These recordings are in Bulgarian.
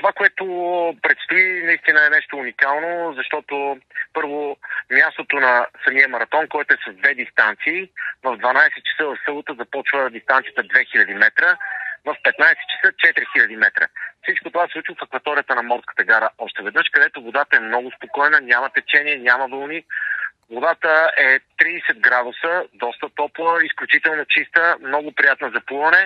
Това, което предстои, наистина е нещо уникално, защото първо мястото на самия маратон, който е с две дистанции, в 12 часа в събота започва дистанцията 2000 метра, в 15 часа 4000 метра. Всичко това се случва в акваторията на Морската гара още веднъж, където водата е много спокойна, няма течение, няма вълни. Водата е 30 градуса, доста топла, изключително чиста, много приятна за плуване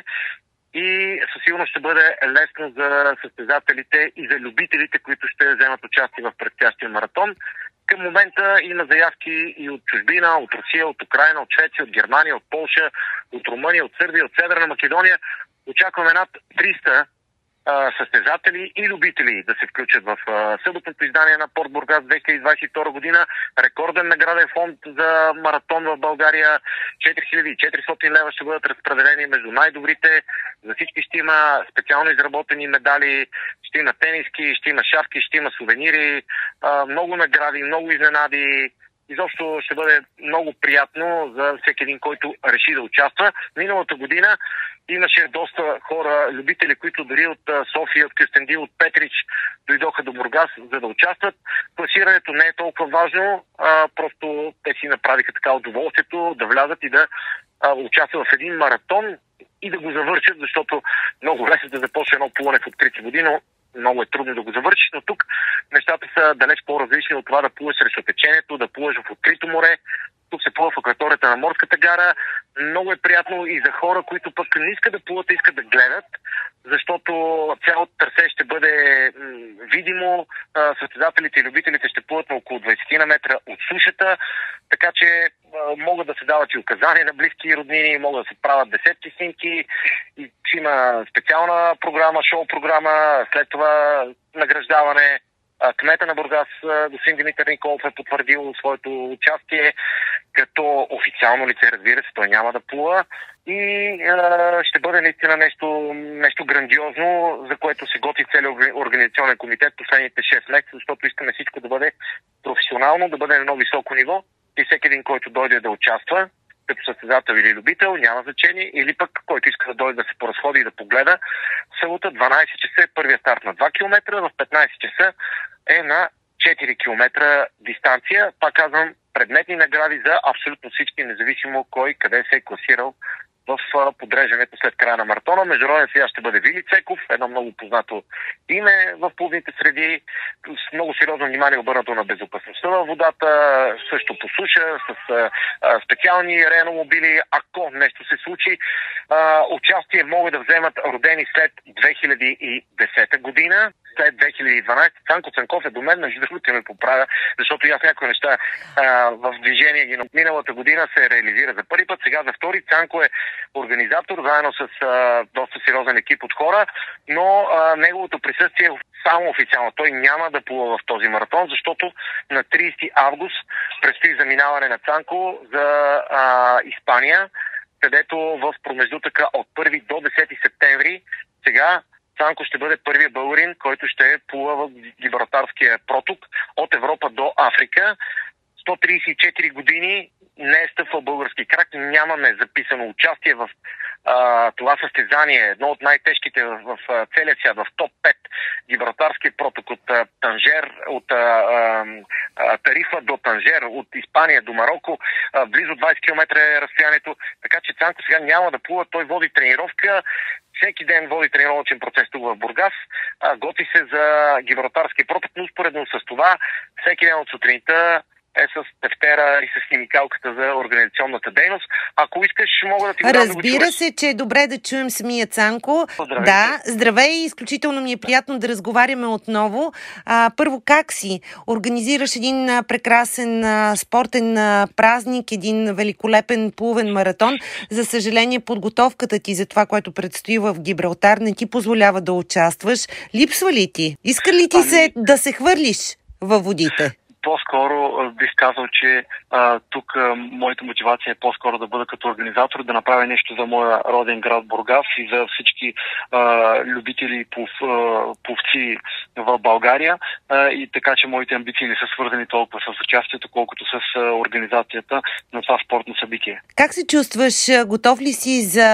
и със сигурност ще бъде лесно за състезателите и за любителите, които ще вземат участие в предстоящия маратон. Към момента има заявки и от чужбина, от Русия, от Украйна, от Швеция, от Германия, от Полша, от Румъния, от Сърбия, от Северна Македония. Очакваме над 300 състезатели и любители да се включат в съботното издание на Порт Бургас 2022 година. Рекорден награден фонд за маратон в България. 4400 лева ще бъдат разпределени между най-добрите. За всички ще има специално изработени медали, ще има тениски, ще има шапки, ще има сувенири, много награди, много изненади. Изобщо ще бъде много приятно за всеки един, който реши да участва. Миналата година имаше доста хора, любители, които дори от София, от Кюстендил, от Петрич дойдоха до Бургас, за да участват. Класирането не е толкова важно, просто те си направиха така удоволствието да влязат и да участват в един маратон и да го завършат, защото много лесно да започне едно плуване в открити води, но много е трудно да го завършиш, но тук нещата са далеч по-различни от това да плуваш срещу течението, да плуваш в открито море. Тук се плува в акваторията на Морската гара. Много е приятно и за хора, които пък не искат да плуват, а искат да гледат, защото цялото трасе ще бъде видимо. Състезателите и любителите ще плуват на около 20 на метра от сушата, така че могат да се дават и указания на близки и роднини, могат да се правят десетки снимки. И има специална програма, шоу-програма, след това награждаване. Кмета на Бургас, господин Димитър Николов, е потвърдил своето участие като официално лице, разбира се, той няма да плува. И ще бъде наистина нещо грандиозно, за което се готви целият организационен комитет последните 6 месеца, защото искаме всичко да бъде професионално, да бъде на едно високо ниво и всеки един, който дойде да участва, като състезател или любител, няма значение, или пък който иска да дойде да се поразходи и да погледа. Събота 12 часа е първият старт на 2 км, в 15 часа е на 4 км дистанция. Пак казвам, предметни награди за абсолютно всички, независимо кой къде се е класирал в подреждането след края на маратона. Международен сега ще бъде Вили Цеков, едно много познато име в плувните среди, с много сериозно внимание обърнато на безопасността на водата, също по суша, с специални реаномобили, ако нещо се случи. Участие могат да вземат родени след 2010 година, след 2012. Цанко Цанков е до мен, между другото ме поправя, защото аз някои неща в движение ги. Миналата година се реализира за първи път, сега за втори. Цанко е организатор, заедно с доста сериозен екип от хора, но неговото присъствие е само официално. Той няма да плува в този маратон, защото на 30 август предстои заминаване на Цанко за Испания, където в промеждутъка от 1 до 10 септември сега Цанко ще бъде първият българин, който ще плува в Гибралтарския проток от Европа до Африка. 134 години не е стъпвал български крак, нямаме записано участие в това състезание, едно от най-тежките в целия свят, в топ 5, Гибралтарския проток от Танжер, от Тарифа до Танжер, от Испания до Мароко, близо 20 км е разстоянието, така че Цанко сега няма да плува, той води тренировка, всеки ден води тренировъчен процес тук в Бургас, готви се за Гибралтарския проток, но споредно с това, всеки ден от сутринта е с тефтера и с химикалката за организационната дейност. Ако искаш, мога да ти го дам. Разбира се, че е добре да чуем самия Цанко. Здравейте. Да, здравей, изключително ми е приятно да разговаряме отново. Първо, как си? Организираш един прекрасен спортен празник, един великолепен плувен маратон. За съжаление, подготовката ти за това, което предстои в Гибралтар, не ти позволява да участваш. Липсва ли ти? Иска ли ти се да се хвърлиш във водите? По-скоро бих казал, че тук моята мотивация е по-скоро да бъда като организатор, да направя нещо за моя роден град Бургас и за всички любители пловци в България. И така, че моите амбиции не са свързани толкова с участието, колкото с организацията на това спортно събитие. Как се чувстваш? Готов ли си за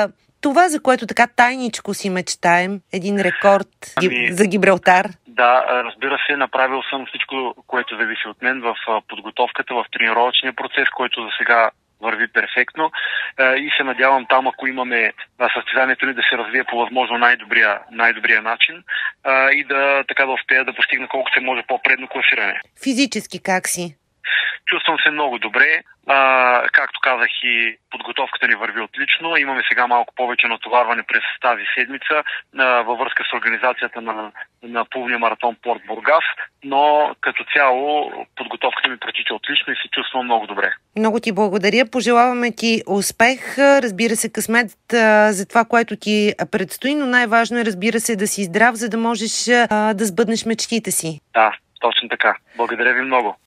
това, за което така тайничко си мечтаем? Един рекорд за Гибралтар? Да, разбира се, направил съм всичко, което зависи от мен в подготовката, в тренировъчния процес, който за сега върви перфектно и се надявам там, ако имаме състезанието ни, да се развие по възможно най-добрия начин и да успея да постигна колко се може по-предно класиране. Физически как си? Чувствам се много добре. Както казах, и подготовката ни върви отлично. Имаме сега малко повече натоварване през тази седмица във връзка с организацията на плувния маратон Порт Бургас, но като цяло подготовката ми протича отлично и се чувствам много добре. Много ти благодаря. Пожелаваме ти успех. Разбира се, късмет за това, което ти предстои, но най-важно е, разбира се, да си здрав, за да можеш да сбъднеш мечтите си. Да, точно така. Благодаря ви много.